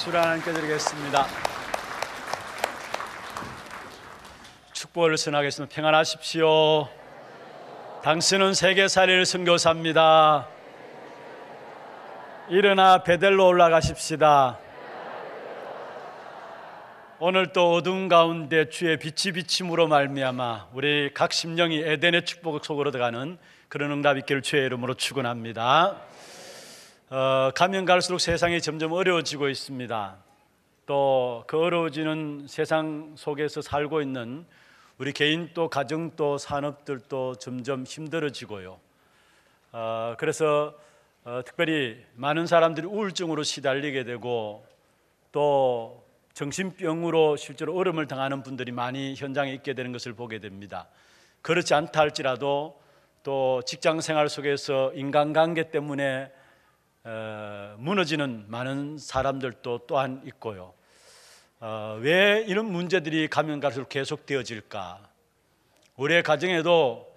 박수를 하나님께 드리겠습니다. 축복을 선하겠습니다. 평안하십시오. 당신은 세계살이를 선교사입니다. 일어나 베델로 올라가십시다. 오늘 또 어두운 가운데 주의 빛이 비침으로 말미암아 우리 각 심령이 에덴의 축복 속으로 들어가는 그런 응답 있기를 주의 이름으로 축원합니다. 가면 갈수록 세상이 점점 어려워지고 있습니다. 또 그 어려워지는 세상 속에서 살고 있는 우리 개인 또 가정 또 산업들도 점점 힘들어지고요. 그래서 특별히 많은 사람들이 우울증으로 시달리게 되고 또 정신병으로 실제로 어려움을 당하는 분들이 많이 현장에 있게 되는 것을 보게 됩니다. 그렇지 않다 할지라도 또 직장 생활 속에서 인간관계 때문에 무너지는 많은 사람들도 또한 있고요. 왜 이런 문제들이 가면 갈수록 계속되어질까? 우리의 가정에도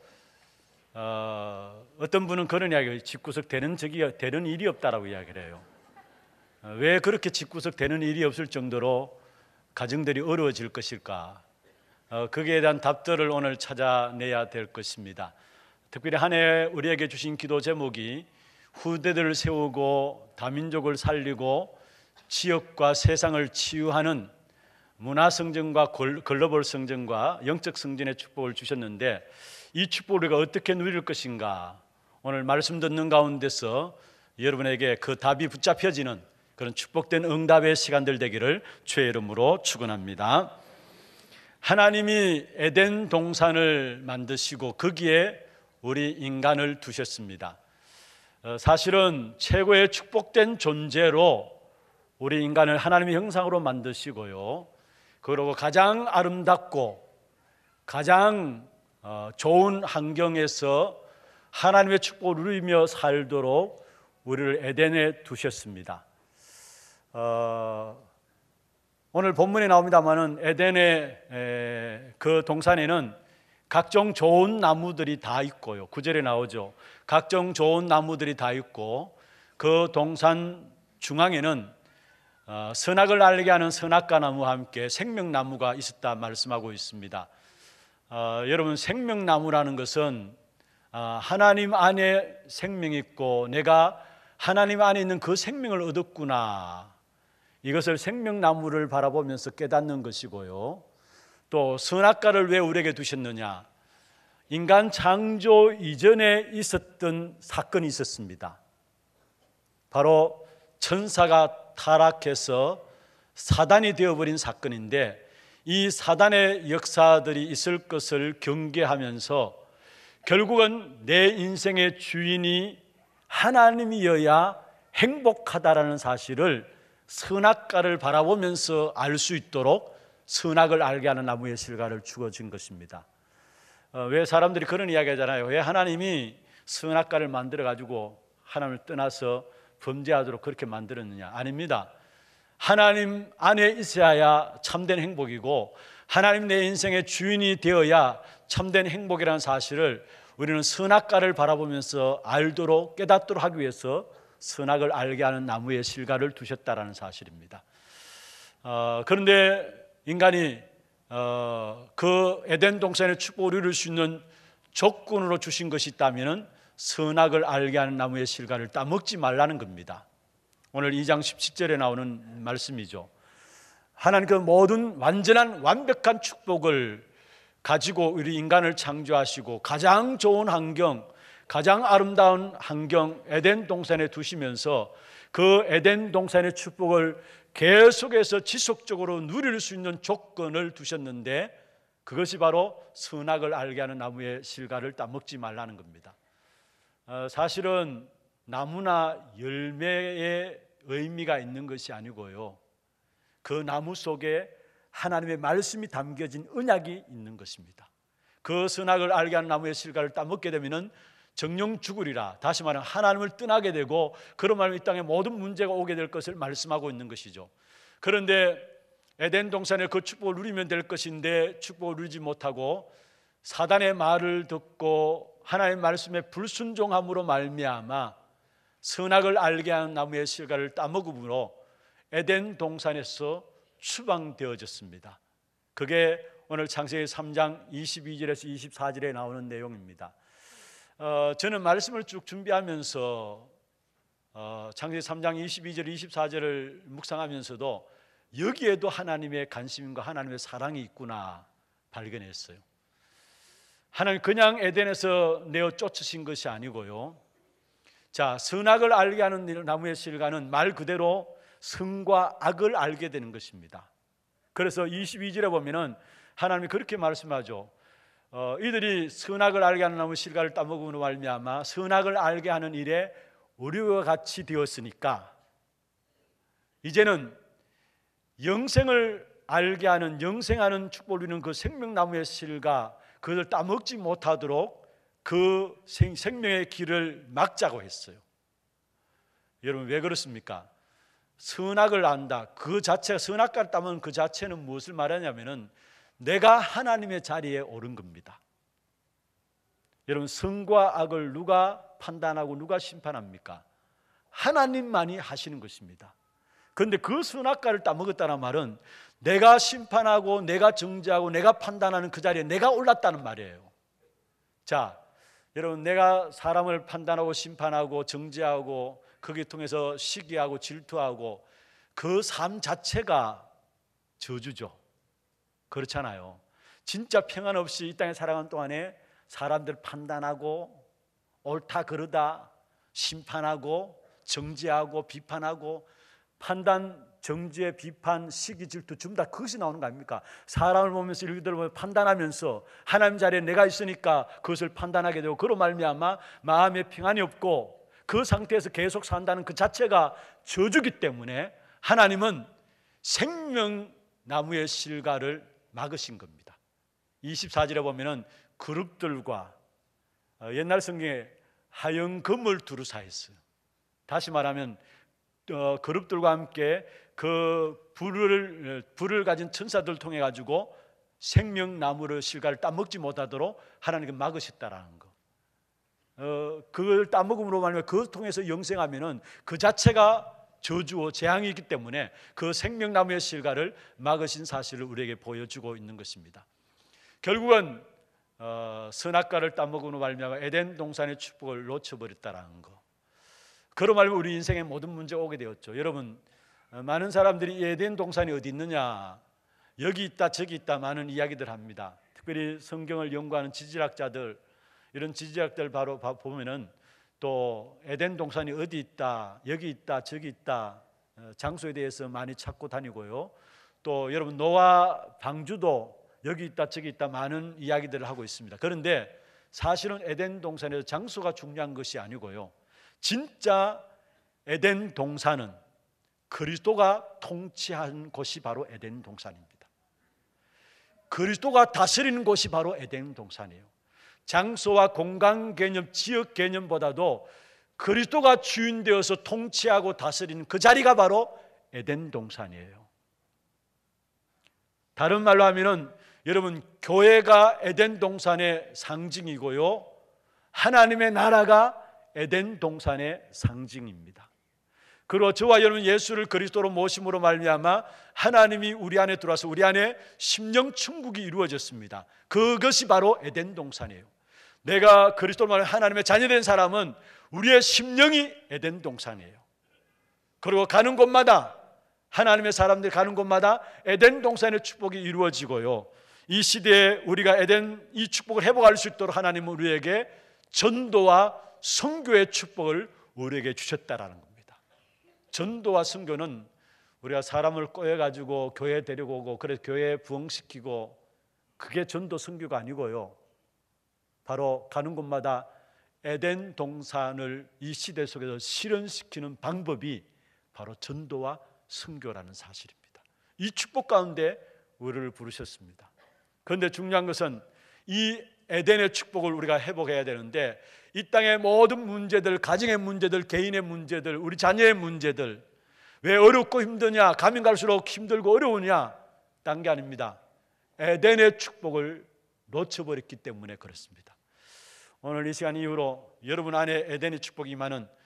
어떤 분은 그런 이야기를 집구석 되는 일이 없다라고 이야기를 해요. 왜 그렇게 집구석 되는 일이 없을 정도로 가정들이 어려워질 것일까? 거기에 대한 답들을 오늘 찾아내야 될 것입니다. 특별히 한 해 우리에게 주신 기도 제목이 후대들을 세우고 다민족을 살리고 지역과 세상을 치유하는 문화성전과 글로벌 성전과 영적 성전의 축복을 주셨는데 이 축복을 우리가 어떻게 누릴 것인가? 오늘 말씀 듣는 가운데서 여러분에게 그 답이 붙잡혀지는 그런 축복된 응답의 시간들 되기를 주의 이름으로 축원합니다. 하나님이 에덴 동산을 만드시고 거기에 우리 인간을 두셨습니다. 사실은 최고의 축복된 존재로 우리 인간을 하나님의 형상으로 만드시고요, 그리고 가장 아름답고 가장 좋은 환경에서 하나님의 축복을 누리며 살도록 우리를 에덴에 두셨습니다. 오늘 본문에 나옵니다마는 에덴의 그 동산에는 각종 좋은 나무들이 다 있고요. 9절에 나오죠. 각종 좋은 나무들이 다 있고 그 동산 중앙에는 선악을 알게 하는 선악과 나무와 함께 생명나무가 있었다 말씀하고 있습니다. 여러분, 생명나무라는 것은 하나님 안에 생명이 있고 내가 하나님 안에 있는 그 생명을 얻었구나, 이것을 생명나무를 바라보면서 깨닫는 것이고요. 또 선악과를 왜 우리에게 두셨느냐? 인간 창조 이전에 있었던 사건이 있었습니다. 바로 천사가 타락해서 사단이 되어버린 사건인데, 이 사단의 역사들이 있을 것을 경계하면서 결국은 내 인생의 주인이 하나님이어야 행복하다라는 사실을 선악과를 바라보면서 알 수 있도록 선악을 알게 하는 나무의 실과를 주어진 것입니다. 왜 사람들이 그런 이야기 하잖아요. 왜 하나님이 선악과를 만들어 가지고 하나님을 떠나서 범죄하도록 그렇게 만들었느냐? 아닙니다. 하나님 안에 있어야 참된 행복이고 하나님 내 인생의 주인이 되어야 참된 행복이라는 사실을 우리는 선악과를 바라보면서 알도록 깨닫도록 하기 위해서 선악을 알게 하는 나무의 실과를 두셨다라는 사실입니다. 그런데 인간이 그 에덴 동산의 축복을 이룰 수 있는 조건으로 주신 것이 있다면 선악을 알게 하는 나무의 실과를 따먹지 말라는 겁니다. 오늘 2장 17절에 나오는 말씀이죠. 하나님 그 모든 완전한 완벽한 축복을 가지고 우리 인간을 창조하시고 가장 좋은 환경, 가장 아름다운 환경 에덴 동산에 두시면서 그 에덴 동산의 축복을 계속해서 지속적으로 누릴 수 있는 조건을 두셨는데, 그것이 바로 선악을 알게 하는 나무의 실과를 따먹지 말라는 겁니다. 사실은 나무나 열매의 의미가 있는 것이 아니고요, 그 나무 속에 하나님의 말씀이 담겨진 언약이 있는 것입니다. 그 선악을 알게 하는 나무의 실과를 따먹게 되면 정령 죽으리라, 다시 말하면 하나님을 떠나게 되고 그런 말로 이 땅에 모든 문제가 오게 될 것을 말씀하고 있는 것이죠. 그런데 에덴 동산에 그 축복을 누리면 될 것인데 축복을 누리지 못하고 사단의 말을 듣고 하나님의 말씀에 불순종함으로 말미암아 선악을 알게 하는 나무의 실과를 따먹음으로 에덴 동산에서 추방되어졌습니다. 그게 오늘 창세기 3장 22절에서 24절에 나오는 내용입니다. 저는 말씀을 쭉 준비하면서 창세기 3장 22절 24절을 묵상하면서도 여기에도 하나님의 관심과 하나님의 사랑이 있구나 발견했어요. 하나님 그냥 에덴에서 내어 쫓으신 것이 아니고요. 자, 선악을 알게 하는 나무의 실과는 말 그대로 선과 악을 알게 되는 것입니다. 그래서 22절에 보면은 하나님이 그렇게 말씀하죠. 이들이 선악을 알게 하는 나무 실과를 따먹음으로 말미암아 선악을 알게 하는 일에 우리와 같이 되었으니까 이제는 영생을 알게 하는 영생하는 축복을 누리는 그 생명나무의 실과 그것을 따먹지 못하도록 그 생명의 길을 막자고 했어요. 여러분 왜 그렇습니까? 선악을 안다. 그 자체가 선악과를 따먹는 그 자체는 무엇을 말하냐면은 내가 하나님의 자리에 오른 겁니다. 여러분 선과 악을 누가 판단하고 누가 심판합니까? 하나님만이 하시는 것입니다. 그런데 그 선악과를 따먹었다는 말은 내가 심판하고 내가 정죄하고 내가 판단하는 그 자리에 내가 올랐다는 말이에요. 자, 여러분 내가 사람을 판단하고 심판하고 정죄하고 거기에 통해서 시기하고 질투하고 그 삶 자체가 저주죠. 그렇잖아요. 진짜 평안 없이 이 땅에 살아가는 동안에 사람들 판단하고 옳다 그르다 심판하고 정죄하고 비판하고 판단, 정죄, 비판, 시기, 질투 전부 다 그것이 나오는 거 아닙니까? 사람을 보면서 일들을 보면 판단하면서 하나님 자리에 내가 있으니까 그것을 판단하게 되고 그로 말미암아 마음에 평안이 없고 그 상태에서 계속 산다는 그 자체가 저주기 때문에 하나님은 생명나무의 실과를 막으신 겁니다. 24절에 보면은 그룹들과 옛날 성경에 하얀 금을 두루사했어요. 다시 말하면 그룹들과 함께 그 불을 가진 천사들을 통해 가지고 생명나무의 실과를 따먹지 못하도록 하나님께 막으셨다라는 거. 그걸 따먹음으로 말하면 그걸 통해서 영생하면은 그 자체가 저주와 재앙이 있기 때문에 그 생명나무의 실과를 막으신 사실을 우리에게 보여주고 있는 것입니다. 결국은 선악과를 따먹음으로 말미암아 에덴 동산의 축복을 놓쳐버렸다라는 거. 그로 말하면 우리 인생에 모든 문제가 오게 되었죠. 여러분 많은 사람들이 에덴 동산이 어디 있느냐 여기 있다 저기 있다 많은 이야기들 합니다. 특별히 성경을 연구하는 지질학자들 이런 지질학들 바로 보면은 또 에덴 동산이 어디 있다 여기 있다 저기 있다 장소에 대해서 많이 찾고 다니고요. 또 여러분 노아 방주도 여기 있다 저기 있다 많은 이야기들을 하고 있습니다. 그런데 사실은 에덴 동산에서 장소가 중요한 것이 아니고요. 진짜 에덴 동산은 그리스도가 통치한 곳이 바로 에덴 동산입니다. 그리스도가 다스리는 곳이 바로 에덴 동산이에요. 장소와 공간 개념, 지역 개념보다도 그리스도가 주인 되어서 통치하고 다스리는 그 자리가 바로 에덴 동산이에요. 다른 말로 하면은 여러분 교회가 에덴 동산의 상징이고요. 하나님의 나라가 에덴 동산의 상징입니다. 그리고 저와 여러분 예수를 그리스도로 모심으로 말미암아 하나님이 우리 안에 들어와서 우리 안에 심령 천국이 이루어졌습니다. 그것이 바로 에덴 동산이에요. 내가 그리스도로 말하는 하나님의 자녀된 사람은 우리의 심령이 에덴 동산이에요. 그리고 가는 곳마다 하나님의 사람들이 가는 곳마다 에덴 동산의 축복이 이루어지고요. 이 시대에 우리가 에덴 이 축복을 회복할 수 있도록 하나님은 우리에게 전도와 선교의 축복을 우리에게 주셨다라는 겁니다. 전도와 선교는 우리가 사람을 꼬여가지고 교회에 데리고 오고 그래서 교회에 부흥시키고 그게 전도 선교가 아니고요. 바로 가는 곳마다 에덴 동산을 이 시대 속에서 실현시키는 방법이 바로 전도와 선교라는 사실입니다. 이 축복 가운데 우리를 부르셨습니다. 그런데 중요한 것은 이 에덴의 축복을 우리가 회복해야 되는데 이 땅의 모든 문제들, 가정의 문제들, 개인의 문제들, 우리 자녀의 문제들 왜 어렵고 힘드냐, 가면 갈수록 힘들고 어려우냐 딴 게 아닙니다. 에덴의 축복을 놓쳐버렸기 때문에 그렇습니다. 오늘 이 시간 이후로 여러분 안에 에덴의 축복이 임하는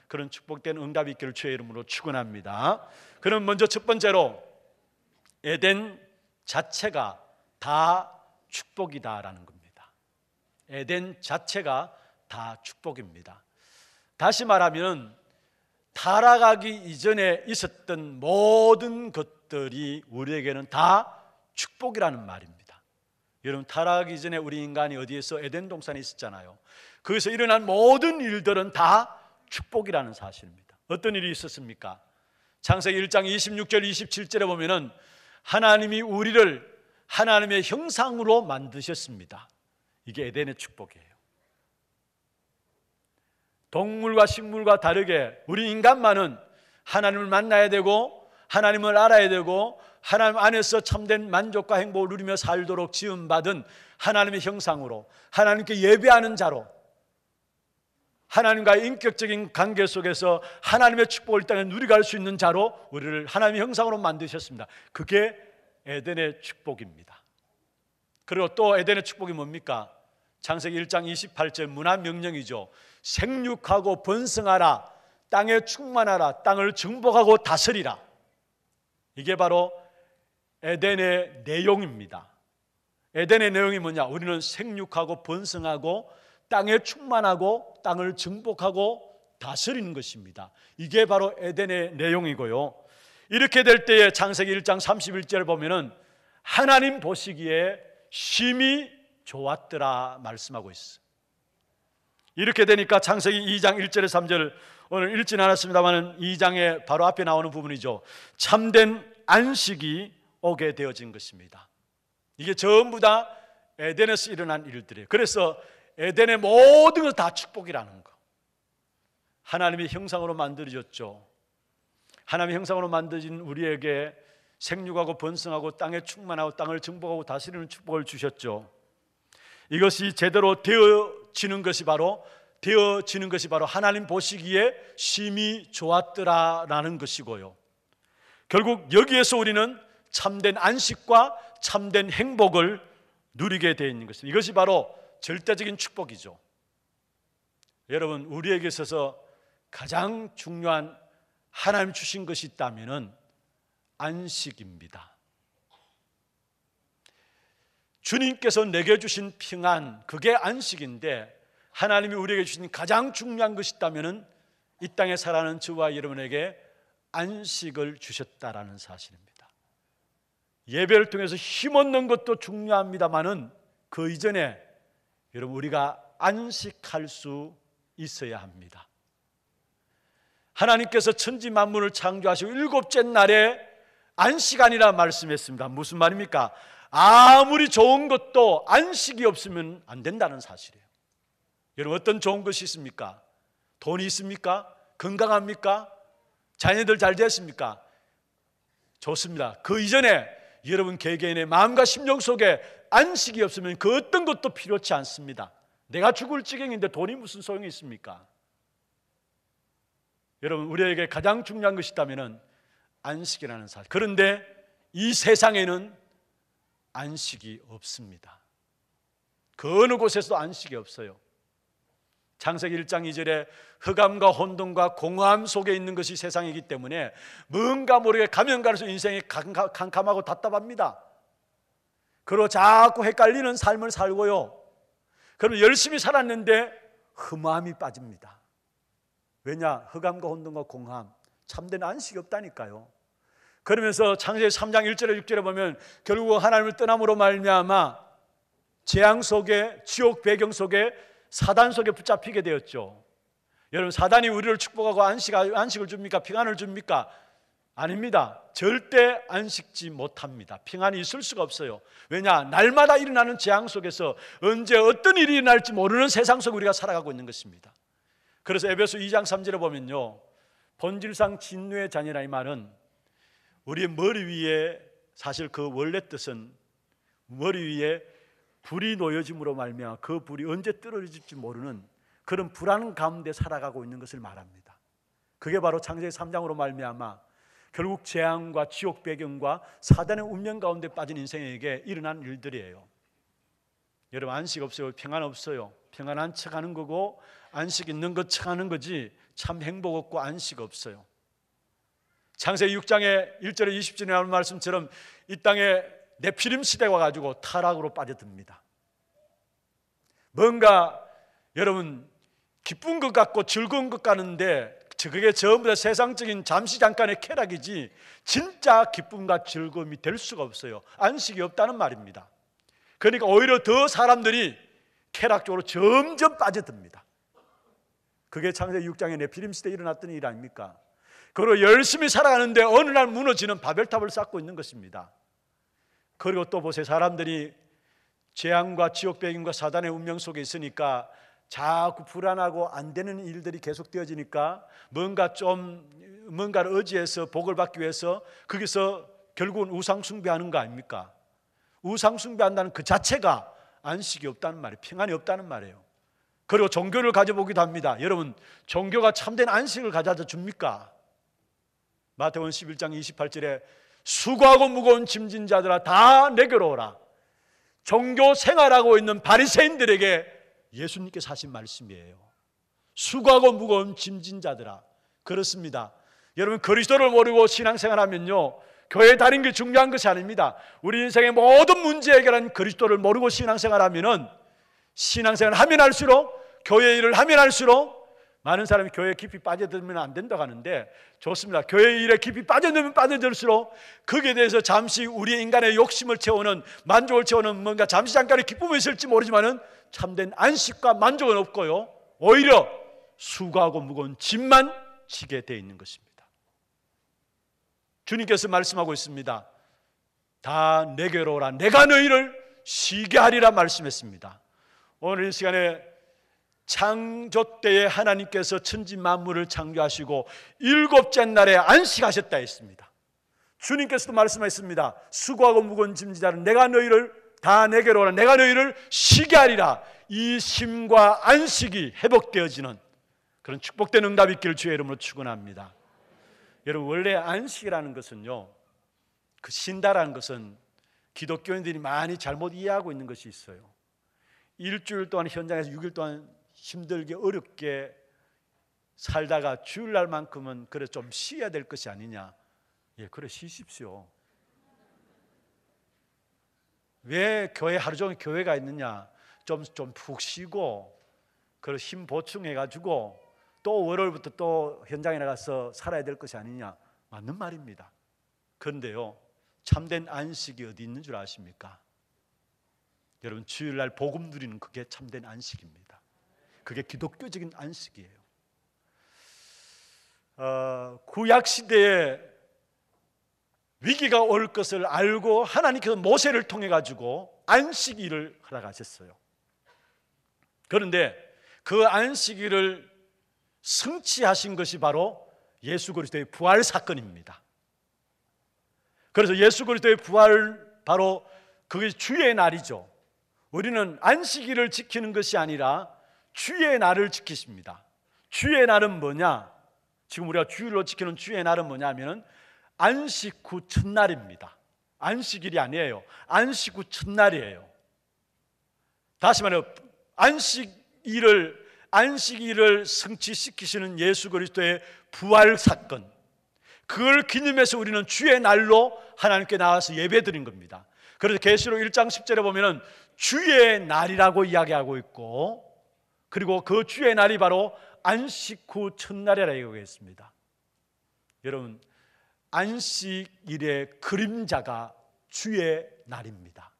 그런 축복된 응답이 있기를 주의 이름으로 축원합니다. 그럼 먼저 첫 번째로 에덴 자체가 다 축복이다라는 겁니다. 에덴 자체가 다 축복입니다. 다시 말하면 타락하기 이전에 있었던 모든 것들이 우리에게는 다 축복이라는 말입니다. 여러분, 타락하기 이전에 우리 인간이 어디에서 에덴 동산에 있었잖아요. 거기서 일어난 모든 일들은 다 축복이라는 사실입니다. 어떤 일이 있었습니까? 창세기 1장 26절 27절에 보면은 하나님이 우리를 하나님의 형상으로 만드셨습니다. 이게 에덴의 축복이에요. 동물과 식물과 다르게 우리 인간만은 하나님을 만나야 되고 하나님을 알아야 되고 하나님 안에서 참된 만족과 행복을 누리며 살도록 지음받은 하나님의 형상으로, 하나님께 예배하는 자로, 하나님과의 인격적인 관계 속에서 하나님의 축복을 땅에 누리갈 수 있는 자로 우리를 하나님의 형상으로 만드셨습니다. 그게 에덴의 축복입니다. 그리고 또 에덴의 축복이 뭡니까? 창세기 1장 28절 문화명령이죠. 생육하고 번성하라, 땅에 충만하라, 땅을 정복하고 다스리라. 이게 바로 에덴의 내용입니다. 에덴의 내용이 뭐냐? 우리는 생육하고 번성하고 땅에 충만하고 땅을 정복하고 다스리는 것입니다. 이게 바로 에덴의 내용이고요. 이렇게 될 때에 창세기 1장 31절을 보면은 하나님 보시기에 심히 좋았더라 말씀하고 있어요. 이렇게 되니까 창세기 2장 1절에서 3절, 오늘 읽지는 않았습니다만 2장에 바로 앞에 나오는 부분이죠. 참된 안식이 오게 되어진 것입니다. 이게 전부 다 에덴에서 일어난 일들이에요. 그래서 에덴의 모든 것 다 축복이라는 거. 하나님의 형상으로 만들어졌죠. 하나님의 형상으로 만들어진 우리에게 생육하고 번성하고 땅에 충만하고 땅을 정복하고 다스리는 축복을 주셨죠. 이것이 제대로 되어지는 것이 바로 하나님 보시기에 심히 좋았더라라는 것이고요. 결국 여기에서 우리는 참된 안식과 참된 행복을 누리게 되어 있는 것입니다. 이것이 바로 절대적인 축복이죠. 여러분, 우리에게 있어서 가장 중요한 하나님 주신 것이 있다면 안식입니다. 주님께서 내게 주신 평안, 그게 안식인데 하나님이 우리에게 주신 가장 중요한 것이 있다면 이 땅에 살아가는 저와 여러분에게 안식을 주셨다라는 사실입니다. 예배를 통해서 힘없는 것도 중요합니다만은 그 이전에 여러분, 우리가 안식할 수 있어야 합니다. 하나님께서 천지 만물을 창조하시고 일곱째 날에 안식아니라 말씀했습니다. 무슨 말입니까? 아무리 좋은 것도 안식이 없으면 안 된다는 사실이에요. 여러분, 어떤 좋은 것이 있습니까? 돈이 있습니까? 건강합니까? 자녀들 잘 됐습니까? 좋습니다. 그 이전에 여러분 개개인의 마음과 심령 속에 안식이 없으면 그 어떤 것도 필요치 않습니다. 내가 죽을 지경인데 돈이 무슨 소용이 있습니까? 여러분, 우리에게 가장 중요한 것이 있다면 안식이라는 사실. 그런데 이 세상에는 안식이 없습니다. 그 어느 곳에서도 안식이 없어요. 창세기 1장 2절에 흑암과 혼돈과 공허함 속에 있는 것이 세상이기 때문에 뭔가 모르게 가면 갈수록 인생이 캄캄하고 답답합니다. 그리고 자꾸 헷갈리는 삶을 살고요. 그럼 열심히 살았는데 흠함이 빠집니다. 왜냐? 흑암과 혼돈과 공허함, 참된 안식이 없다니까요. 그러면서 창세기 3장 1절에 6절에 보면 결국 하나님을 떠남으로 말미암아 재앙 속에, 지옥 배경 속에, 사단 속에 붙잡히게 되었죠. 여러분, 사단이 우리를 축복하고 안식을 줍니까? 평안을 줍니까? 아닙니다. 절대 안식지 못합니다. 평안이 있을 수가 없어요. 왜냐? 날마다 일어나는 재앙 속에서 언제 어떤 일이 일어날지 모르는 세상 속에 우리가 살아가고 있는 것입니다. 그래서 에베소 2장 3절에 보면요, 본질상 진노의 자녀라, 이 말은 우리의 머리 위에, 사실 그 원래 뜻은 머리 위에 불이 놓여짐으로 말미암아 그 불이 언제 떨어질지 모르는 그런 불안 가운데 살아가고 있는 것을 말합니다. 그게 바로 창세기 3장으로 말미암아 결국 재앙과 지옥 배경과 사단의 운명 가운데 빠진 인생에게 일어난 일들이에요. 여러분, 안식 없어요. 평안 없어요. 평안한 척하는 거고 안식 있는 것 청하는 거지 참 행복 없고 안식 없어요. 창세기 6장의 1절에 20절에 나오는 말씀처럼 이 땅에 네피림 시대가 와가지고 타락으로 빠져듭니다. 뭔가 여러분 기쁜 것 같고 즐거운 것 같는데 그게 전부 다 세상적인 잠시 잠깐의 쾌락이지 진짜 기쁨과 즐거움이 될 수가 없어요. 안식이 없다는 말입니다. 그러니까 오히려 더 사람들이 쾌락 쪽으로 점점 빠져듭니다. 그게 창세기 6장의 네피림 시대에 일어났던 일 아닙니까? 그리고 열심히 살아가는데 어느 날 무너지는 바벨탑을 쌓고 있는 것입니다. 그리고 또 보세요. 사람들이 재앙과 지옥배경과 사단의 운명 속에 있으니까 자꾸 불안하고 안 되는 일들이 계속 되어지니까 뭔가를 의지해서 복을 받기 위해서 거기서 결국은 우상 숭배하는 거 아닙니까? 우상 숭배한다는 그 자체가 안식이 없다는 말이에요. 평안이 없다는 말이에요. 그리고 종교를 가져보기도 합니다. 여러분, 종교가 참된 안식을 가져다 줍니까? 마태복음 11장 28절에 수고하고 무거운 짐진 자들아 다 내게로 오라. 종교 생활하고 있는 바리새인들에게 예수님께서 하신 말씀이에요. 수고하고 무거운 짐진 자들아. 그렇습니다. 여러분, 그리스도를 모르고 신앙생활하면요 교회에 다니는 게 중요한 것이 아닙니다. 우리 인생의 모든 문제 해결한 그리스도를 모르고 신앙생활하면은 신앙생활을 하면 할수록 교회 일을 하면 할수록 많은 사람이 교회에 깊이 빠져들면 안 된다고 하는데 좋습니다. 교회 일에 깊이 빠져들면 빠져들수록 거기에 대해서 잠시 우리의 인간의 욕심을 채우는 만족을 채우는 뭔가 잠시 잠깐의 기쁨이 있을지 모르지만은 참된 안식과 만족은 없고요 오히려 수고하고 무거운 짐만 지게 되어 있는 것입니다. 주님께서 말씀하고 있습니다. 다 내게로 오라. 내가 너희를 쉬게 하리라 말씀했습니다. 오늘 이 시간에 창조 때에 하나님께서 천지 만물을 창조하시고 일곱째 날에 안식하셨다 했습니다. 주님께서도 말씀하셨습니다. 수고하고 무거운 짐지자는 내가 너희를 다 내게로 오라. 내가 너희를 쉬게 하리라. 이 쉼과 안식이 회복되어지는 그런 축복된 응답이 있기를 주의 이름으로 축원합니다. 여러분, 원래 안식이라는 것은요, 그 쉰다라는 것은 기독교인들이 많이 잘못 이해하고 있는 것이 있어요. 일주일 동안 현장에서 6일 동안 힘들게 어렵게 살다가 주일날만큼은 그래 좀 쉬어야 될 것이 아니냐. 예, 그래 쉬십시오. 왜 교회 하루 종일 교회가 있느냐. 좀 푹 쉬고 그래 힘 보충해가지고 또 월요일부터 또 현장에 나가서 살아야 될 것이 아니냐. 맞는 말입니다. 그런데요, 참된 안식이 어디 있는 줄 아십니까? 여러분, 주일날 복음 누리는 그게 참된 안식입니다. 그게 기독교적인 안식이에요. 구약시대에 위기가 올 것을 알고 하나님께서 모세를 통해 가지고 안식일을 허락하셨어요. 그런데 그 안식일을 성취하신 것이 바로 예수 그리스도의 부활 사건입니다. 그래서 예수 그리스도의 부활, 바로 그게 주의 날이죠. 우리는 안식일을 지키는 것이 아니라 주의 날을 지키십니다. 주의 날은 뭐냐? 지금 우리가 주일로 지키는 주의 날은 뭐냐면은 안식 후 첫날입니다. 안식일이 아니에요. 안식 후 첫날이에요. 다시 말해요. 안식일을 성취시키시는 예수 그리스도의 부활 사건, 그걸 기념해서 우리는 주의 날로 하나님께 나와서 예배드린 겁니다. 그래서 계시록 1장 10절에 보면은 주의 날이라고 이야기하고 있고, 그리고 그 주의 날이 바로 안식 후 첫날이라고 얘기했습니다. 여러분, 안식일의 그림자가 주의 날입니다.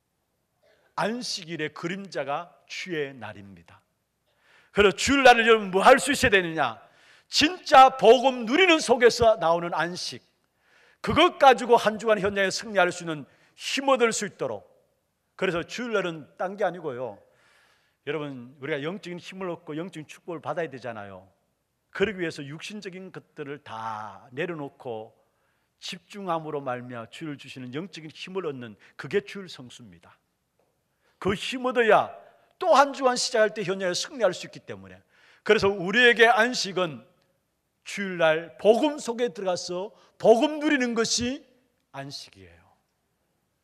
안식일의 그림자가 주의 날입니다. 그래서 주일날을 여러분 뭐 할 수 있어야 되느냐? 진짜 복음 누리는 속에서 나오는 안식, 그것 가지고 한 주간 현장에 승리할 수 있는 힘 얻을 수 있도록. 그래서 주일날은 딴 게 아니고요, 여러분, 우리가 영적인 힘을 얻고 영적인 축복을 받아야 되잖아요. 그러기 위해서 육신적인 것들을 다 내려놓고 집중함으로 말미암아 주일 주시는 영적인 힘을 얻는, 그게 주일 성수입니다. 그 힘 얻어야 또 한 주간 시작할 때 현장에 승리할 수 있기 때문에, 그래서 우리에게 안식은 주일날 복음 속에 들어가서 복음 누리는 것이 안식이에요.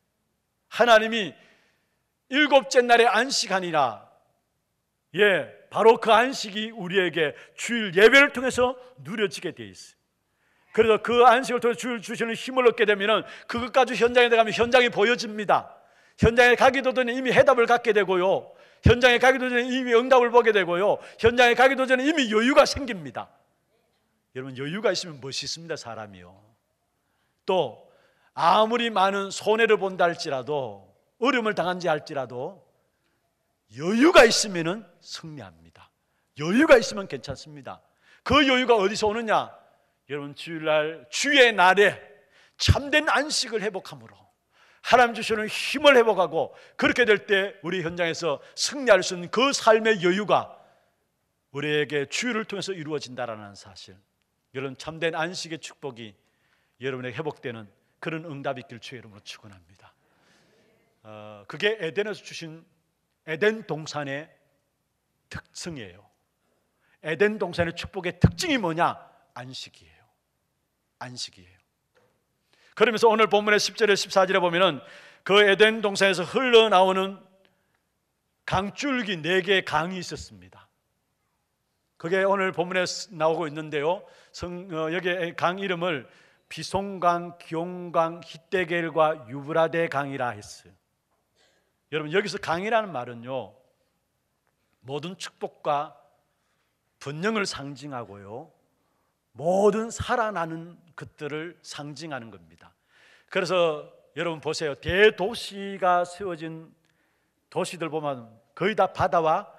하나님이 일곱째 날에 안식하니라. 예, 바로 그 안식이 우리에게 주일 예배를 통해서 누려지게 되어 있어요. 그래서 그 안식을 통해 주일 주시는 힘을 얻게 되면 그것 가지고 현장에 들어가면 현장이 보여집니다. 현장에 가기도 전에 이미 해답을 갖게 되고요, 현장에 가기도 전에 이미 응답을 보게 되고요, 현장에 가기도 전에 이미 여유가 생깁니다. 여러분, 여유가 있으면 멋있습니다, 사람이요. 또 아무리 많은 손해를 본다 할지라도, 어려움을 당한지 할지라도 여유가 있으면 승리합니다. 여유가 있으면 괜찮습니다. 그 여유가 어디서 오느냐? 여러분, 주일날 주의 날에 참된 안식을 회복함으로 하나님 주시는 힘을 회복하고, 그렇게 될 때 우리 현장에서 승리할 수 있는 그 삶의 여유가 우리에게 주일을 통해서 이루어진다라는 사실, 여러분, 참된 안식의 축복이 여러분에게 회복되는 그런 응답이 있길 주의 이름으로 축원합니다. 그게 에덴에서 주신 에덴 동산의 특성이에요. 에덴 동산의 축복의 특징이 뭐냐? 안식이에요. 안식이에요. 그러면서 오늘 본문의 10절에 14절에 보면은 그 에덴 동산에서 흘러나오는 강줄기 4개의 강이 있었습니다. 그게 오늘 본문에 나오고 있는데요, 여기 강 이름을 비송강, 기온강, 히데겔과 유브라데 강이라 했어요. 여러분, 여기서 강이라는 말은요, 모든 축복과 번영을 상징하고요, 모든 살아나는 것들을 상징하는 겁니다. 그래서 여러분 보세요, 대도시가 세워진 도시들 보면 거의 다 바다와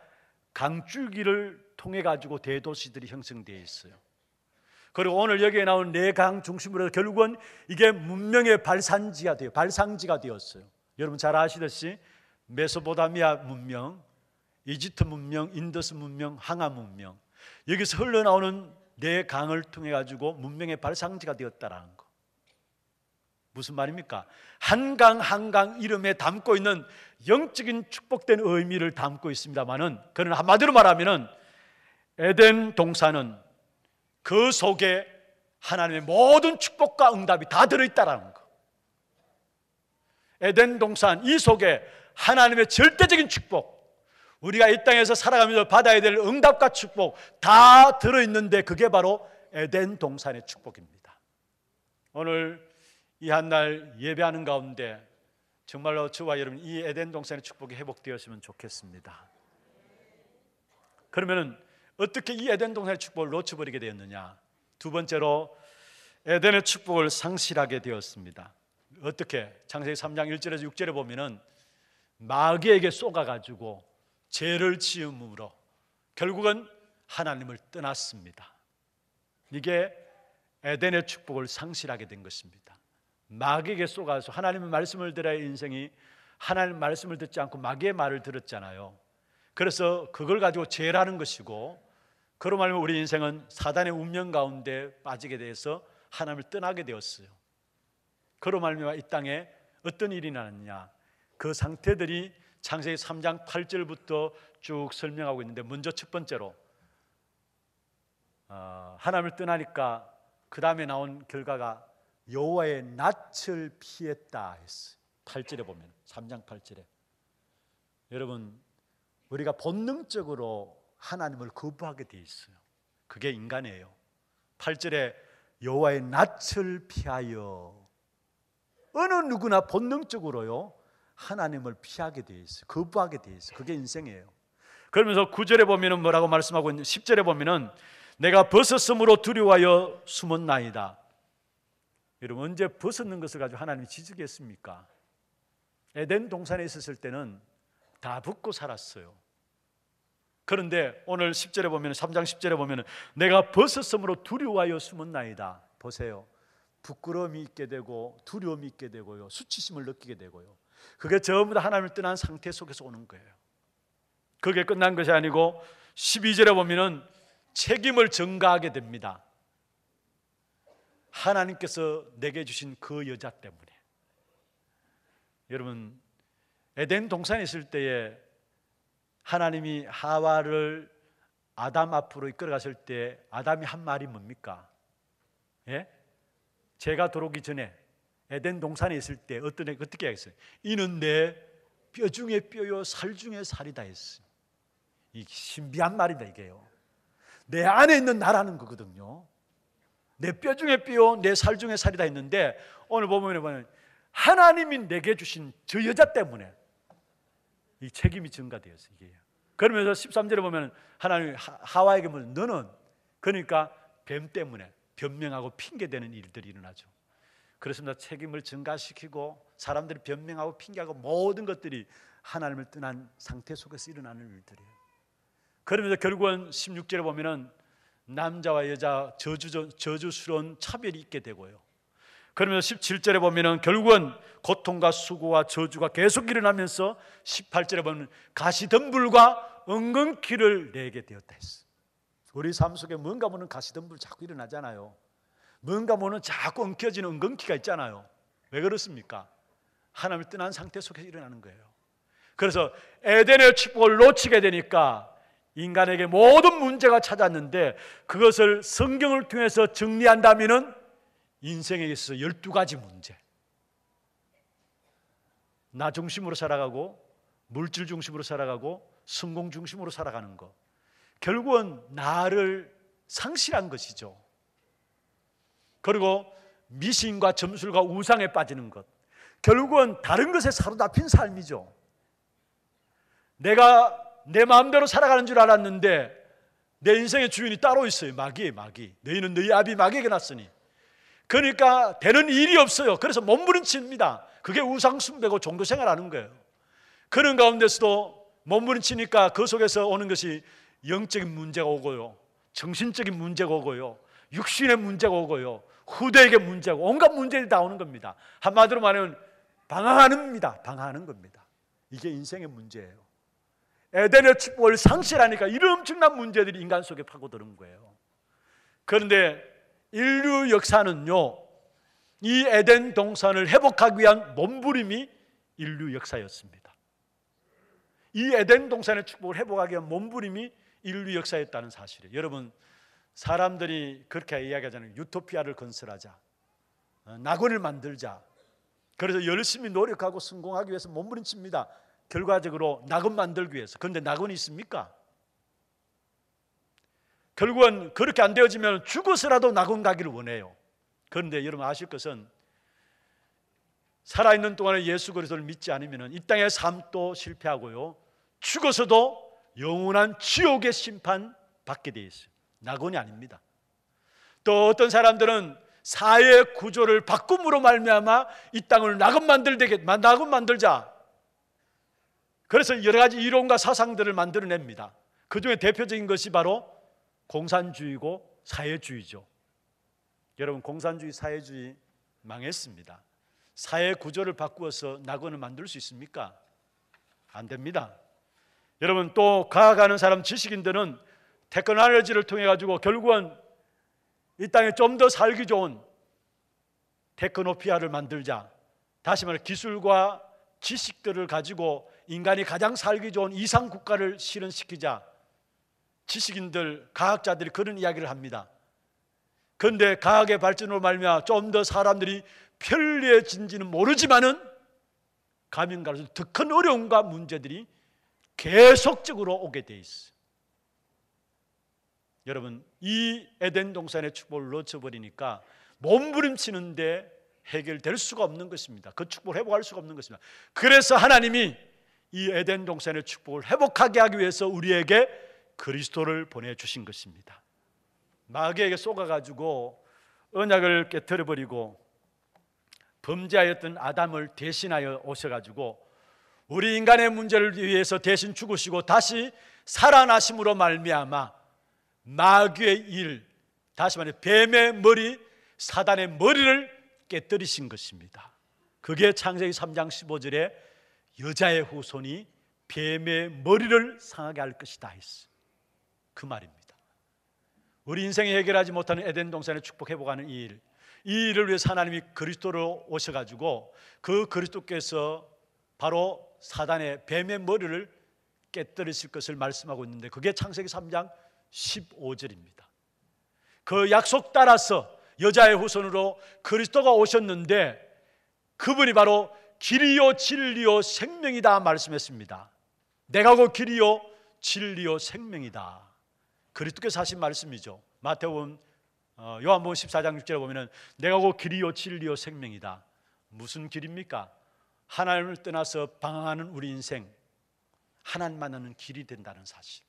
강줄기를 통해 가지고 대도시들이 형성되어 있어요. 그리고 오늘 여기에 나온 4강 중심으로 결국은 이게 문명의 발산지가 돼요. 발상지가 되었어요. 여러분 잘 아시듯이 메소포타미아 문명, 이집트 문명, 인더스 문명, 항암 문명, 여기서 흘러나오는 4강을 통해 가지고 문명의 발상지가 되었다라는 거. 무슨 말입니까? 한 강 한 강 이름에 담고 있는 영적인 축복된 의미를 담고 있습니다만은, 그는 한마디로 말하면은 에덴 동산은 그 속에 하나님의 모든 축복과 응답이 다 들어있다라는 거. 에덴 동산 이 속에 하나님의 절대적인 축복, 우리가 이 땅에서 살아가면서 받아야 될 응답과 축복 다 들어있는데, 그게 바로 에덴 동산의 축복입니다. 오늘 이 한날 예배하는 가운데 정말로 저와 여러분 이 에덴 동산의 축복이 회복되었으면 좋겠습니다. 그러면은 어떻게 이 에덴 동산의 축복을 놓쳐버리게 되었느냐? 두 번째로 에덴의 축복을 상실하게 되었습니다. 어떻게? 창세기 3장 1절에서 6절에 보면은 마귀에게 쏘가가지고 죄를 지음으로 결국은 하나님을 떠났습니다. 이게 에덴의 축복을 상실하게 된 것입니다. 마귀에게 쏘가서 하나님의 말씀을 들어야 인생이, 하나님의 말씀을 듣지 않고 마귀의 말을 들었잖아요. 그래서 그걸 가지고 죄라는 것이고, 그로 말하면 우리 인생은 사단의 운명 가운데 빠지게 돼서 하나님을 떠나게 되었어요. 그로 말하면 이 땅에 어떤 일이 나느냐, 그 상태들이 창세기 3장 8절부터 쭉 설명하고 있는데, 먼저 첫 번째로 하나님을 떠나니까 그 다음에 나온 결과가 여호와의 낯을 피했다 했어요. 8절에 보면, 3장 8절에 여러분, 우리가 본능적으로 하나님을 거부하게 돼 있어요. 그게 인간이에요. 8절에 여호와의 낯을 피하여, 어느 누구나 본능적으로요 하나님을 피하게 돼 있어요. 거부하게 돼 있어요. 그게 인생이에요. 그러면서 9절에 보면은 뭐라고 말씀하고 있는지, 10절에 보면은 내가 벗었으므로 두려워하여 숨었나이다. 여러분, 언제 벗었는 것을 가지고 하나님이 지적했습니까? 에덴 동산에 있었을 때는 다 벗고 살았어요. 그런데 오늘 10절에 보면, 3장 10절에 보면 내가 벗었으므로 두려워하여 숨었나이다. 보세요, 부끄러움이 있게 되고 두려움이 있게 되고요, 수치심을 느끼게 되고요, 그게 전부 다 하나님을 떠난 상태 속에서 오는 거예요. 그게 끝난 것이 아니고 12절에 보면 책임을 전가하게 됩니다. 하나님께서 내게 주신 그 여자 때문에. 여러분, 에덴 동산에 있을 때에 하나님이 하와를 아담 앞으로 이끌어갔을 때 아담이 한 말이 뭡니까? 예? 죄가 들어오기 전에 에덴 동산에 있을 때 어떻게 했어요? 이는 내 뼈 중에 뼈요 살 중에 살이다 했어요. 이 신비한 말입니다. 이게요, 내 안에 있는 나라는 거거든요. 내 뼈 중에 뼈, 내 살 중에 살이다 했는데, 오늘 보면 하나님이 내게 주신 저 여자 때문에 이 책임이 증가되었어요. 이게. 그러면서 13절에 보면 하나님이 하와에게 물 너는, 그러니까 뱀 때문에 변명하고 핑계대는 일들이 일어나죠. 그렇습니다. 책임을 증가시키고 사람들이 변명하고 핑계하고 모든 것들이 하나님을 떠난 상태 속에서 일어나는 일들이에요. 그러면서 결국은 16절에 보면은 남자와 여자 저주스러운 차별이 있게 되고요. 그러면서 17절에 보면은 결국은 고통과 수고와 저주가 계속 일어나면서 18절에 보면 가시덤불과 엉겅퀴를 내게 되었다 했어. 우리 삶 속에 뭔가 모르는 가시덤불 자꾸 일어나잖아요. 뭔가 모르는 자꾸 엉켜지는 엉겅퀴가 있잖아요. 왜 그렇습니까? 하나님을 떠난 상태 속에서 일어나는 거예요. 그래서 에덴의 축복을 놓치게 되니까 인간에게 모든 문제가 찾았는데, 그것을 성경을 통해서 정리한다면은 인생에 있어서 12가지 문제, 나 중심으로 살아가고 물질 중심으로 살아가고 성공 중심으로 살아가는 것, 결국은 나를 상실한 것이죠. 그리고 미신과 점술과 우상에 빠지는 것, 결국은 다른 것에 사로잡힌 삶이죠. 내가 내 마음대로 살아가는 줄 알았는데 내 인생의 주인이 따로 있어요. 마귀예요, 마귀. 너희는 너희 아비 마귀에게 났으니. 그러니까 되는 일이 없어요. 그래서 몸부림칩니다. 그게 우상숭배고 종교생활하는 거예요. 그런 가운데서도 몸부림치니까 그 속에서 오는 것이 영적인 문제가 오고요, 정신적인 문제가 오고요, 육신의 문제가 오고요, 후대에게 문제가 오고, 온갖 문제들이 다 오는 겁니다. 한마디로 말하면 방황하는 겁니다. 이게 인생의 문제예요. 에덴의 축복을 상실하니까 이런 엄청난 문제들이 인간 속에 파고드는 거예요. 그런데 인류 역사는요, 이 에덴 동산을 회복하기 위한 몸부림이 인류 역사였습니다. 이 에덴 동산의 축복을 회복하기 위한 몸부림이 인류 역사였다는 사실이에요. 여러분, 사람들이 그렇게 이야기하잖아요. 유토피아를 건설하자, 낙원을 만들자. 그래서 열심히 노력하고 성공하기 위해서 몸부림칩니다. 결과적으로 낙원 만들기 위해서. 그런데 낙원이 있습니까? 결국은 그렇게 안 되어지면 죽어서라도 낙원 가기를 원해요. 그런데 여러분 아실 것은, 살아있는 동안에 예수 그리스도를 믿지 않으면 이 땅의 삶도 실패하고요, 죽어서도 영원한 지옥의 심판 받게 되어 있어요. 낙원이 아닙니다. 또 어떤 사람들은 사회 구조를 바꿈으로 말미암아 이 땅을 낙원 만들자. 그래서 여러 가지 이론과 사상들을 만들어냅니다. 그 중에 대표적인 것이 바로 공산주의고 사회주의죠. 여러분, 공산주의, 사회주의 망했습니다. 사회 구조를 바꾸어서 낙원을 만들 수 있습니까? 안 됩니다. 여러분, 또 가아가는 사람, 지식인들은 테크놀로지를 통해 가지고 결국은 이 땅에 좀 더 살기 좋은 테크노피아를 만들자. 다시 말해 기술과 지식들을 가지고 인간이 가장 살기 좋은 이상 국가를 실현시키자. 지식인들, 과학자들이 그런 이야기를 합니다. 그런데 과학의 발전으로 말미암아 좀 더 사람들이 편리해진지는 모르지만은 가면 갈수록 더 큰 어려움과 문제들이 계속적으로 오게 돼 있어요. 여러분, 이 에덴 동산의 축복을 놓쳐버리니까 몸부림치는데 해결될 수가 없는 것입니다. 그 축복을 회복할 수가 없는 것입니다. 그래서 하나님이 이 에덴 동산의 축복을 회복하게 하기 위해서 우리에게 그리스도를 보내주신 것입니다. 마귀에게 속아가지고 언약을 깨뜨려버리고 범죄하였던 아담을 대신하여 오셔가지고 우리 인간의 문제를 위해서 대신 죽으시고 다시 살아나심으로 말미암아 마귀의 일, 다시 말해 뱀의 머리, 사단의 머리를 깨뜨리신 것입니다. 그게 창세기 3장 15절에 여자의 후손이 뱀의 머리를 상하게 할 것이다 했어. 그 말입니다. 우리 인생에 해결하지 못하는 에덴 동산의 축복 회복하는 이 일을 위해서 하나님이 그리스도로 오셔가지고 그 그리스도께서 바로 사단의 뱀의 머리를 깨뜨리실 것을 말씀하고 있는데, 그게 창세기 3장 15절입니다. 그 약속 따라서 여자의 후손으로 그리스도가 오셨는데, 그분이 바로 길이요 진리요 생명이다 말씀했습니다. 내가 곧 길이요 진리요 생명이다. 그리스도께서 하신 말씀이죠. 마태복음 요한복음 14장 6절에 보면은 내가 곧 길이요 진리요 생명이다. 무슨 길입니까? 하나님을 떠나서 방황하는 우리 인생, 하나님 만나는 길이 된다는 사실.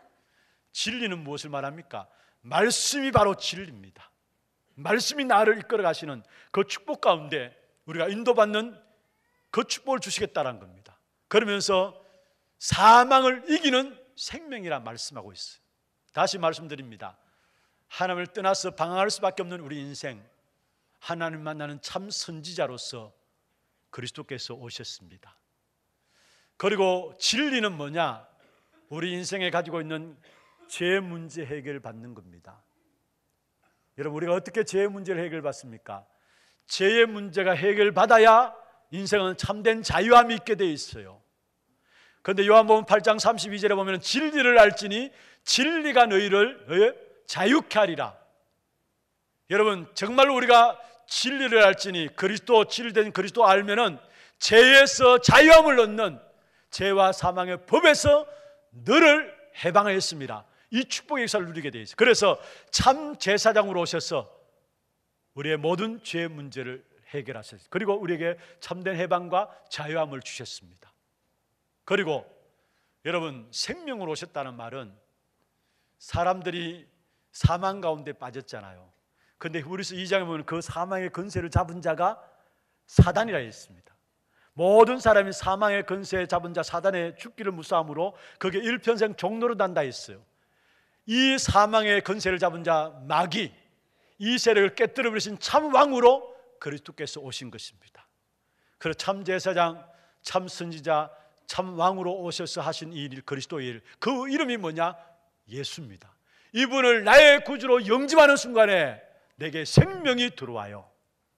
진리는 무엇을 말합니까? 말씀이 바로 진리입니다. 말씀이 나를 이끌어 가시는 그 축복 가운데 우리가 인도받는 그 축복을 주시겠다는 겁니다. 그러면서 사망을 이기는 생명이라 말씀하고 있어요. 다시 말씀드립니다. 하나님을 떠나서 방황할 수밖에 없는 우리 인생, 하나님 만나는 참 선지자로서 그리스도께서 오셨습니다. 그리고 진리는 뭐냐? 우리 인생에 가지고 있는 죄 문제 해결을 받는 겁니다. 여러분, 우리가 어떻게 죄 문제를 해결받습니까? 죄의 문제가 해결받아야 인생은 참된 자유함이 있게 되어 있어요. 그런데 요한복음 8장 32절에 보면 진리를 알지니 진리가 너희를 자유케 하리라. 여러분, 정말로 우리가 진리를 알지니 그리스도, 진리된 그리스도 알면은 죄에서 자유함을 얻는, 죄와 사망의 법에서 너를 해방하였습니다. 이 축복의 역사를 누리게 되어 있어요. 그래서 참 제사장으로 오셔서 우리의 모든 죄 문제를 해결하셨어요. 그리고 우리에게 참된 해방과 자유함을 주셨습니다. 그리고 여러분, 생명으로 오셨다는 말은 사람들이 사망 가운데 빠졌잖아요. 그런데 히브리서 2장에 보면 그 사망의 권세를 잡은 자가 사단이라 했습니다. 모든 사람이 사망의 권세에 잡은 자 사단의 죽기를 무사함으로 그게 일평생 종로로 난다 했어요. 이 사망의 권세를 잡은 자 마귀, 이 세력을 깨뜨려 버리신 참 왕으로 그리스도께서 오신 것입니다. 그래서 참 제사장, 참 선지자, 참 왕으로 오셔서 하신 이 일, 그리스도의 일, 그 이름이 뭐냐? 예수입니다. 이분을 나의 구주로 영접하는 순간에 내게 생명이 들어와요.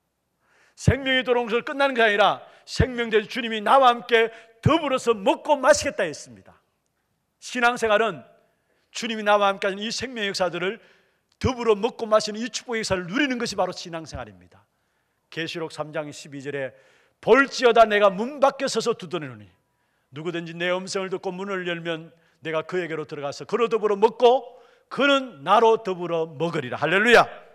생명이 들어온 것을 끝나는 게 아니라 생명된 주님이 나와 함께 더불어서 먹고 마시겠다 했습니다. 신앙생활은 주님이 나와 함께 하는 이 생명의 역사들을 더불어 먹고 마시는 이 축복의 역사를 누리는 것이 바로 신앙생활입니다. 계시록 3장 12절에 볼지어다 내가 문 밖에 서서 두드리노니 누구든지 내 음성을 듣고 문을 열면 내가 그에게로 들어가서 그로 더불어 먹고 그는 나로 더불어 먹으리라. 할렐루야.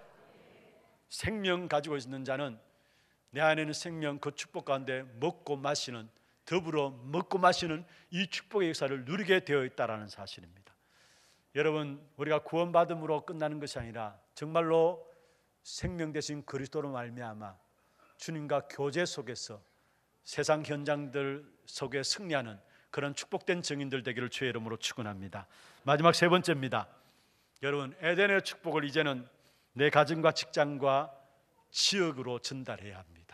생명 가지고 있는 자는 내 안에는 생명, 그 축복 가운데 먹고 마시는, 더불어 먹고 마시는 이 축복의 역사를 누리게 되어 있다는 사실입니다. 여러분, 우리가 구원받음으로 끝나는 것이 아니라 정말로 생명 되신 그리스도로 말미암아 주님과 교제 속에서 세상 현장들 속에 승리하는 그런 축복된 증인들 되기를 주의 이름으로 축원합니다. 마지막 세 번째입니다. 여러분, 에덴의 축복을 이제는 내 가정과 직장과 지역으로 전달해야 합니다.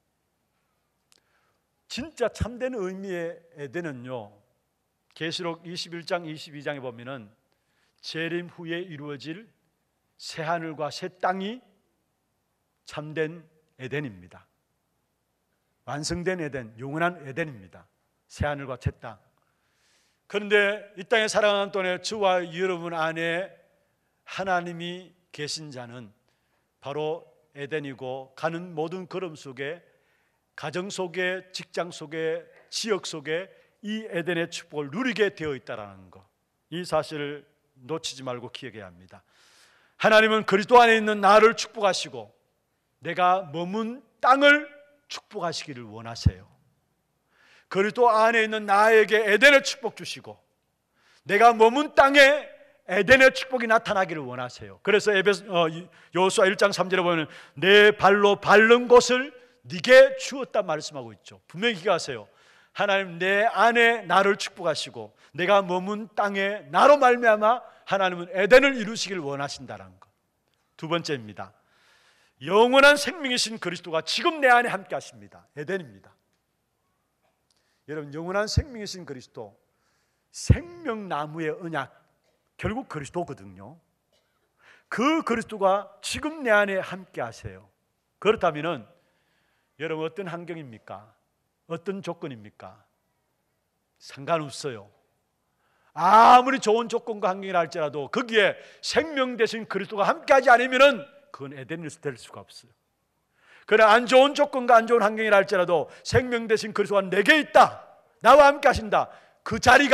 진짜 참된 의미의 에덴은요, 계시록 21장 22장에 보면은 재림 후에 이루어질 새 하늘과 새 땅이 참된 에덴입니다. 완성된 에덴, 영원한 에덴입니다. 새 하늘과 새 땅. 그런데 이 땅에 살아가는 동안에 저와 여러분 안에 하나님이 계신 자는 바로 에덴이고, 가는 모든 걸음 속에, 가정 속에, 직장 속에, 지역 속에 이 에덴의 축복을 누리게 되어 있다는 것, 이 사실을 놓치지 말고 기억해야 합니다. 하나님은 그리스도 안에 있는 나를 축복하시고 내가 머문 땅을 축복하시기를 원하세요. 그리스도 안에 있는 나에게 에덴의 축복 주시고 내가 머문 땅에 에덴의 축복이 나타나기를 원하세요. 그래서 여호수아 1장 3절에 보면 내 발로 밟는 곳을 네게 주었다 말씀하고 있죠. 분명히 기억하세요. 하나님 내 안에 나를 축복하시고 내가 머문 땅에 나로 말미암아 하나님은 에덴을 이루시길 원하신다는 것. 두 번째입니다. 영원한 생명이신 그리스도가 지금 내 안에 함께 하십니다. 에덴입니다. 여러분, 영원한 생명이신 그리스도, 생명나무의 언약, 결국 그리스도거든요. 그 그리스도가 지금 내 안에 함께 하세요. 그렇다면 여러분, 어떤 환경입니까? 어떤 조건입니까? 상관없어요. 아무리 좋은 조건과 환경이라 할지라도 거기에 생명 되신 그리스도가 함께하지 않으면 그건 에덴이 될 수가 없어요. 그러나 안 좋은 조건과 안 좋은 환경이라 할지라도 생명 되신 그리스도가 내게 있다, 나와 함께 하신다, 그 자리가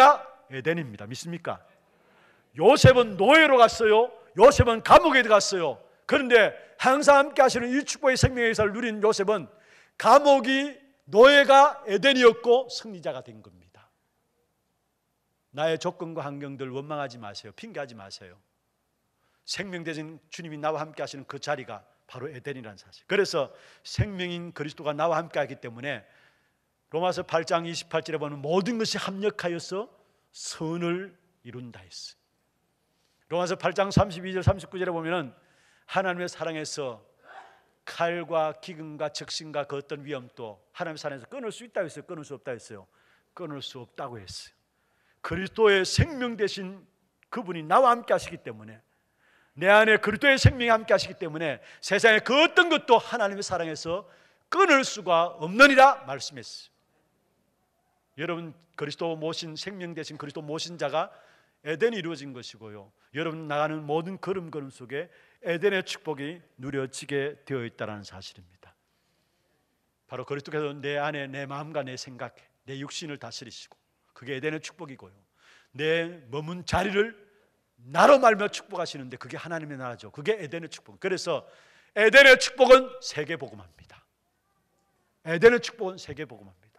에덴입니다. 믿습니까? 요셉은 노예로 갔어요. 요셉은 감옥에 들어갔어요. 그런데 항상 함께 하시는 이 축복의 생명의 역사를 누린 요셉은 감옥이 노예가 에덴이었고 승리자가 된 겁니다. 나의 조건과 환경들 원망하지 마세요. 핑계하지 마세요. 생명 되신 주님이 나와 함께 하시는 그 자리가 바로 에덴이라는 사실. 그래서 생명인 그리스도가 나와 함께 하기 때문에 로마서 8장 28절에 보면 모든 것이 합력하여서 선을 이룬다 했어요. 로마서 8장 32절 39절에 보면 하나님의 사랑에서 칼과 기근과 적신과 그 어떤 위험도 하나님의 사랑에서 끊을 수 있다고 했어요? 끊을 수 없다고 했어요? 끊을 수 없다고 했어요. 그리스도의 생명 되신 그분이 나와 함께 하시기 때문에, 내 안에 그리스도의 생명이 함께 하시기 때문에 세상의 그 어떤 것도 하나님의 사랑에서 끊을 수가 없느니라 말씀했어요. 여러분, 그리스도 모신 생명 되신 그리스도 모신 자가 에덴이 이루어진 것이고요, 여러분 나가는 모든 걸음걸음 속에 에덴의 축복이 누려지게 되어 있다는 사실입니다. 바로 그리스도께서 내 안에 내 마음과 내 생각, 내 육신을 다스리시고, 그게 에덴의 축복이고요, 내 머문 자리를 나로 말며 축복하시는데 그게 하나님의 나라죠. 그게 에덴의 축복. 그래서 에덴의 축복은 세계복음화입니다. 에덴의 축복은 세계복음화입니다.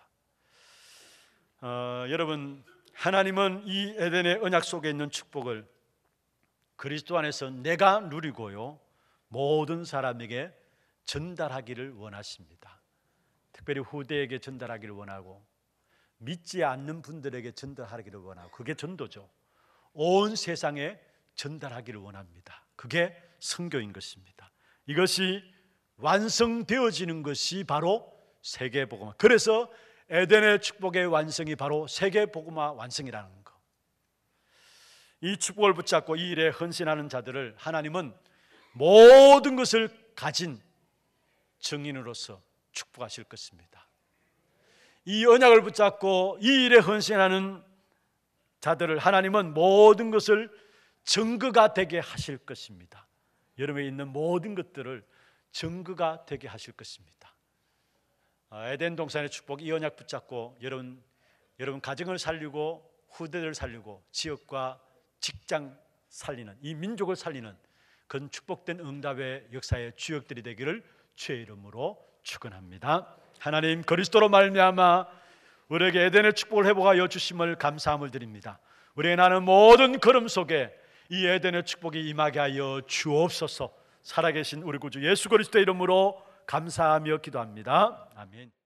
여러분, 하나님은 이 에덴의 언약 속에 있는 축복을 그리스도 안에서 내가 누리고요, 모든 사람에게 전달하기를 원하십니다. 특별히 후대에게 전달하기를 원하고, 믿지 않는 분들에게 전달하기를 원하고, 그게 전도죠. 온 세상에 전달하기를 원합니다. 그게 선교인 것입니다. 이것이 완성되어지는 것이 바로 세계복음화. 그래서 에덴의 축복의 완성이 바로 세계복음화 완성이라는 것. 이 축복을 붙잡고 이 일에 헌신하는 자들을 하나님은 모든 것을 가진 증인으로서 축복하실 것입니다. 이 언약을 붙잡고 이 일에 헌신하는 자들을 하나님은 모든 것을 증거가 되게 하실 것입니다. 여러분에 있는 모든 것들을 증거가 되게 하실 것입니다. 에덴 동산의 축복, 이 언약 붙잡고 여러분 가정을 살리고 후대를 살리고 지역과 직장 살리는, 이 민족을 살리는 그런 축복된 응답의 역사의 주역들이 되기를 주의 이름으로 축원합니다. 하나님, 그리스도로 말미암아 우리에게 에덴의 축복을 회복하여 주심을 감사함을 드립니다. 우리의 나는 모든 걸음 속에 이 에덴의 축복이 임하게 하여 주옵소서. 살아계신 우리 구주 예수 그리스도의 이름으로 감사하며 기도합니다. 아멘.